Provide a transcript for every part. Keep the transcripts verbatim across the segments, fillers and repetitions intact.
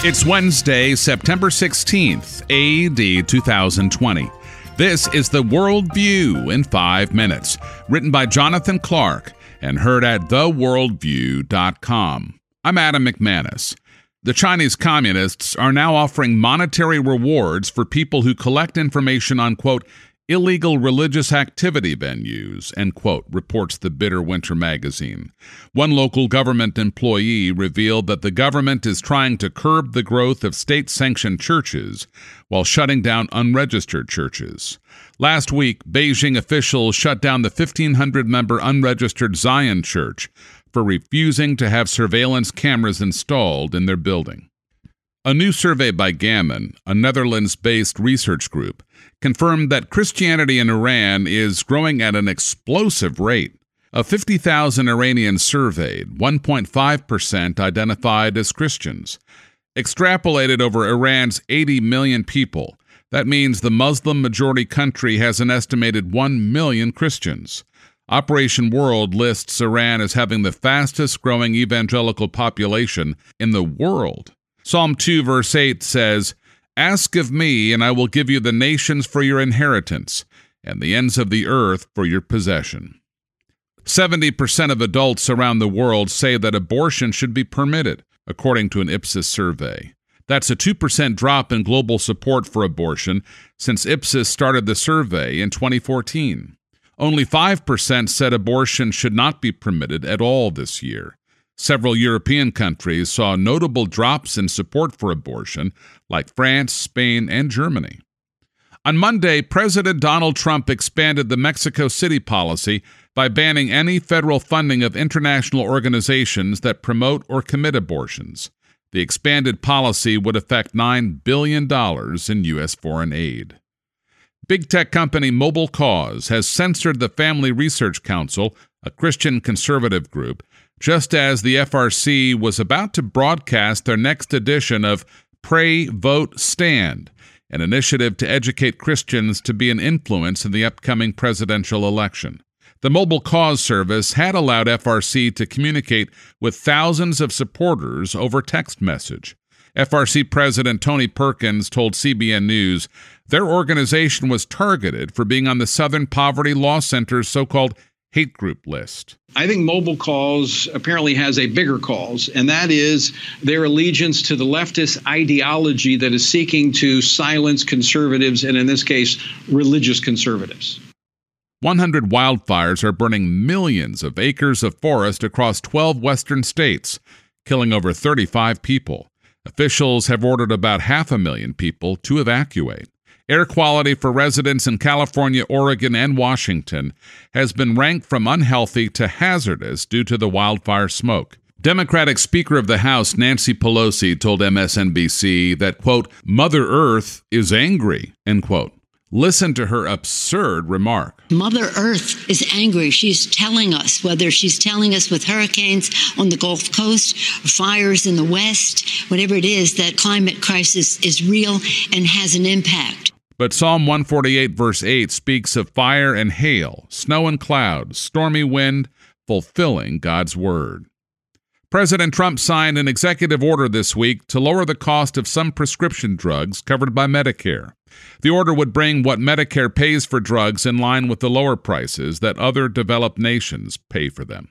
It's Wednesday, September sixteenth, A D two thousand twenty. This is the World View in five minutes, written by Jonathan Clark and heard at the world view dot com. I'm Adam McManus. The Chinese Communists are now offering monetary rewards for people who collect information on, quote, illegal religious activity venues, end quote, reports the Bitter Winter magazine. One local government employee revealed that the government is trying to curb the growth of state-sanctioned churches while shutting down unregistered churches. Last week, Beijing officials shut down the fifteen hundred member unregistered Zion Church for refusing to have surveillance cameras installed in their building. A new survey by Gammon, a Netherlands-based research group, confirmed that Christianity in Iran is growing at an explosive rate. Of fifty thousand Iranians surveyed, one point five percent identified as Christians. Extrapolated over Iran's eighty million people, that means the Muslim-majority country has an estimated one million Christians. Operation World lists Iran as having the fastest-growing evangelical population in the world. Psalm two, verse eight says, "Ask of me, and I will give you the nations for your inheritance, and the ends of the earth for your possession." seventy percent of adults around the world say that abortion should be permitted, according to an Ipsos survey. That's a two percent drop in global support for abortion since Ipsos started the survey in twenty fourteen. Only five percent said abortion should not be permitted at all this year. Several European countries saw notable drops in support for abortion, like France, Spain, and Germany. On Monday, President Donald Trump expanded the Mexico City policy by banning any federal funding of international organizations that promote or commit abortions. The expanded policy would affect nine billion dollars in U S foreign aid. Big tech company Mobile Cause has censored the Family Research Council, a Christian conservative group, just as the F R C was about to broadcast their next edition of Pray, Vote, Stand, an initiative to educate Christians to be an influence in the upcoming presidential election. The Mobile Cause service had allowed F R C to communicate with thousands of supporters over text message. F R C President Tony Perkins told C B N News their organization was targeted for being on the Southern Poverty Law Center's so-called hate group list. I think Mobile Cause apparently has a bigger cause, and that is their allegiance to the leftist ideology that is seeking to silence conservatives, and in this case, religious conservatives. one hundred wildfires are burning millions of acres of forest across twelve western states, killing over thirty-five people. Officials have ordered about half a million people to evacuate. Air quality for residents in California, Oregon, and Washington has been ranked from unhealthy to hazardous due to the wildfire smoke. Democratic Speaker of the House Nancy Pelosi told M S N B C that, quote, Mother Earth is angry, end quote. Listen to her absurd remark. Mother Earth is angry. She's telling us, whether she's telling us with hurricanes on the Gulf Coast, fires in the West, whatever it is, that climate crisis is real and has an impact. But Psalm one forty-eight verse eight speaks of fire and hail, snow and clouds, stormy wind, fulfilling God's word. President Trump signed an executive order this week to lower the cost of some prescription drugs covered by Medicare. The order would bring what Medicare pays for drugs in line with the lower prices that other developed nations pay for them.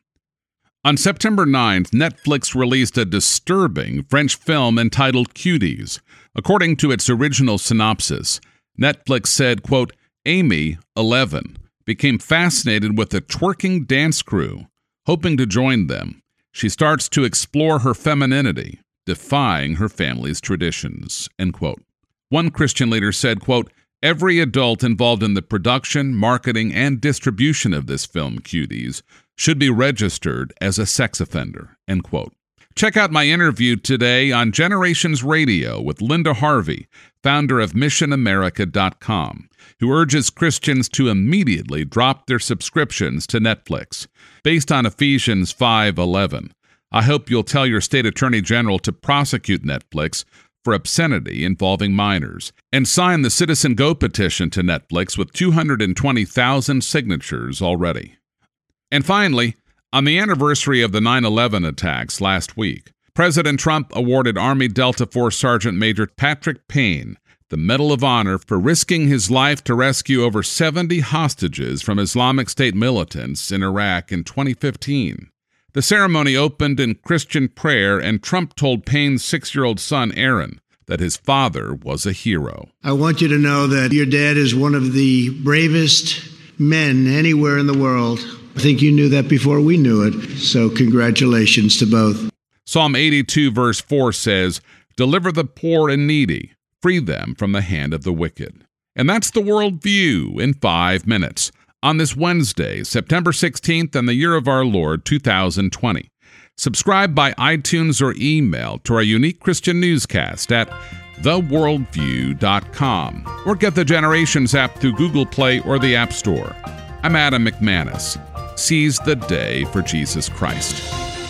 On September ninth, Netflix released a disturbing French film entitled Cuties. According to its original synopsis, Netflix said, quote, Amy, eleven, became fascinated with a twerking dance crew. Hoping to join them, she starts to explore her femininity, defying her family's traditions, end quote. One Christian leader said, quote, every adult involved in the production, marketing, and distribution of this film, Cuties, should be registered as a sex offender, end quote. Check out my interview today on Generations Radio with Linda Harvey, founder of Mission America dot com, who urges Christians to immediately drop their subscriptions to Netflix. Based on Ephesians five eleven, I hope you'll tell your state attorney general to prosecute Netflix for obscenity involving minors, and sign the Citizen Go petition to Netflix with two hundred twenty thousand signatures already. And finally, on the anniversary of the nine eleven attacks last week, President Trump awarded Army Delta Force Sergeant Major Patrick Payne the Medal of Honor for risking his life to rescue over seventy hostages from Islamic State militants in Iraq in twenty fifteen. The ceremony opened in Christian prayer, and Trump told Payne's six-year-old son, Aaron, that his father was a hero. I want you to know that your dad is one of the bravest men anywhere in the world. I think you knew that before we knew it, so congratulations to both. Psalm eighty-two, verse four says, "Deliver the poor and needy, free them from the hand of the wicked." And that's the World View in five minutes on this Wednesday, September sixteenth, and the year of our Lord, two thousand twenty. Subscribe by iTunes or email to our unique Christian newscast at the world view dot com, or get the Generations app through Google Play or the App Store. I'm Adam McManus. Seize the day for Jesus Christ.